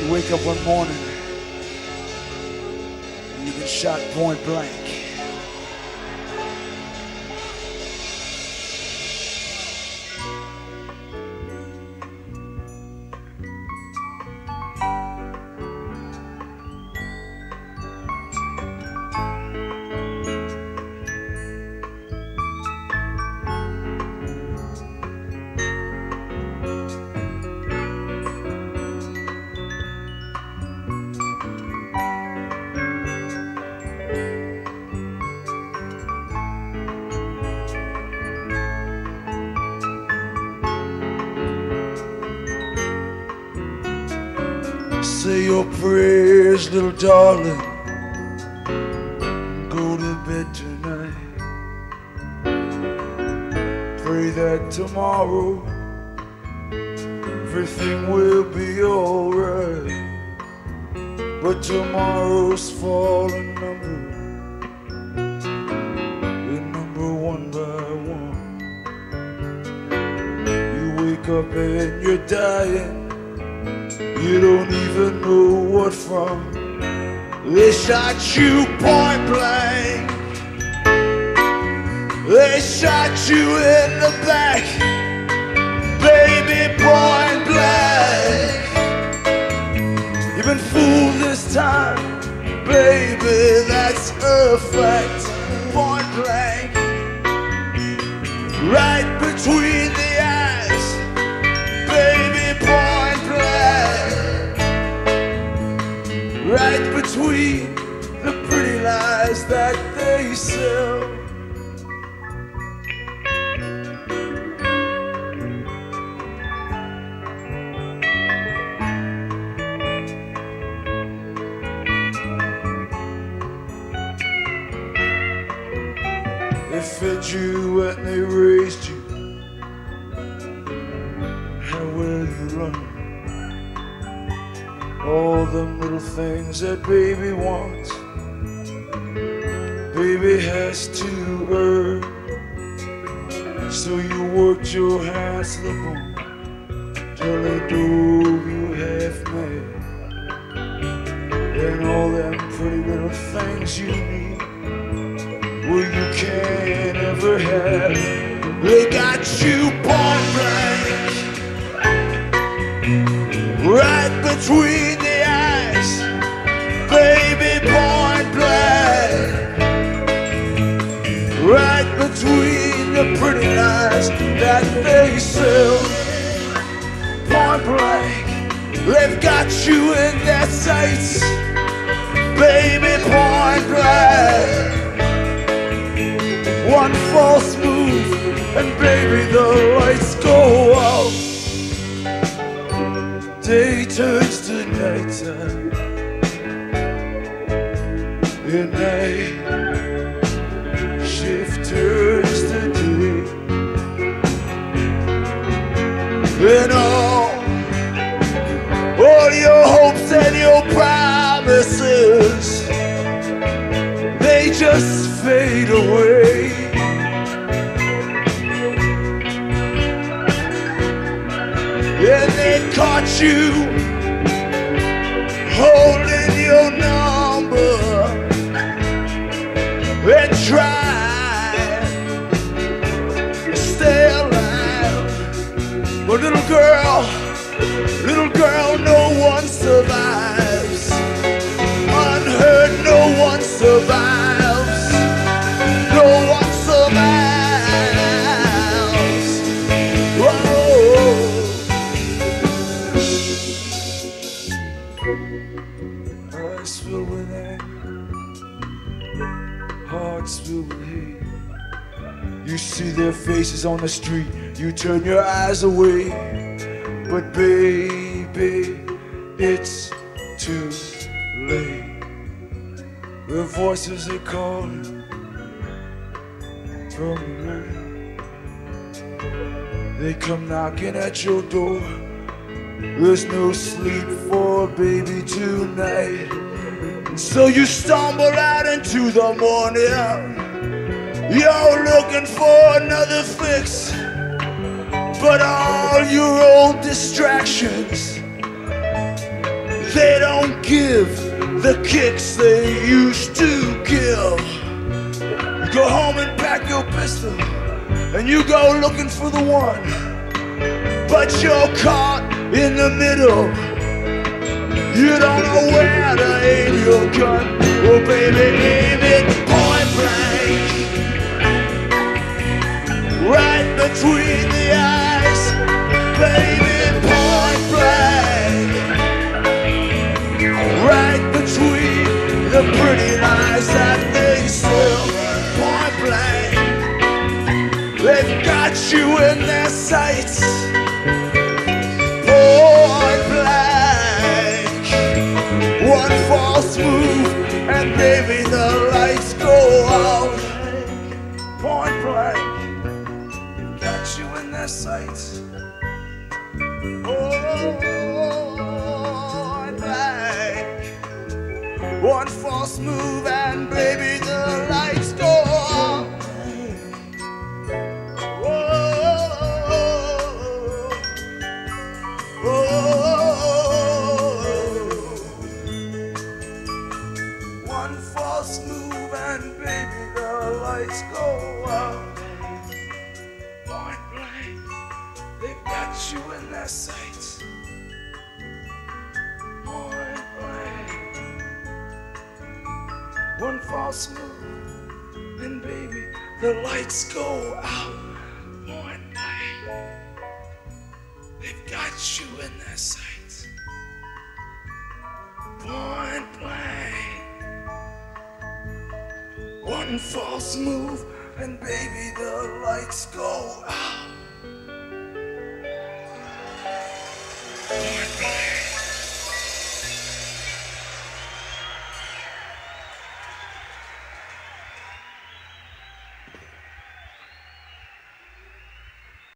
You wake up one morning and you get shot point blank. Say your prayers, little darling, and go to bed tonight. Pray that tomorrow everything will be alright. But tomorrow's falling number, they number one by one. You wake up and you're dying, you don't even know what from. They shot you point blank. They shot you in the back, baby, point blank. You've been fooled this time, baby, that's a fact. Point blank, right between the eyes, baby, point blank. Right between the pretty lies that they sell. They fed you and they raised you. How will you run? All them little things that baby wants, baby has to earn. So you worked your hands to the bone till they drove you half mad. And all them pretty little things you need, well, you can't ever have. They got you point blank, right between the eyes, baby, point blank. Right between the pretty lies that they sell. Point blank, they've got you in their sights, baby, point blank. One false move and baby, the lights go out. Day turns to nighttime, and night shift turns to day. And all your hopes and your promises, they just fade away. And they caught you holding your number and tried to stay alive. But little girl, no one survives. Unheard, no one survives. No one survives. Eyes filled with anger, hearts filled with hate. You see their faces on the street, you turn your eyes away. But baby, it's too late. The voices are calling from the night. They come knocking at your door. There's no sleep for baby tonight. So you stumble out into the morning. You're looking for another fix, but all your old distractions, They don't give the kicks they used to give. You go home and pack your pistol, and you go looking for the one, but you're caught in the middle. You don't know where to aim your gun. Oh baby, aim it point blank, right between the eyes. Baby, point blank, right between the pretty lies that they sell. Point blank, they've got you in their sights. Point blank, one false move and baby the lights go out. Point blank, they've got you in their sights. Point blank, one false move and baby the lights go out. One false move and baby the lights go out. Point blank, they've got you in their sights. Point blank, one false move and baby the lights go out. Point blank, they've got you in their sights. Point blank, one false move and baby the lights go out.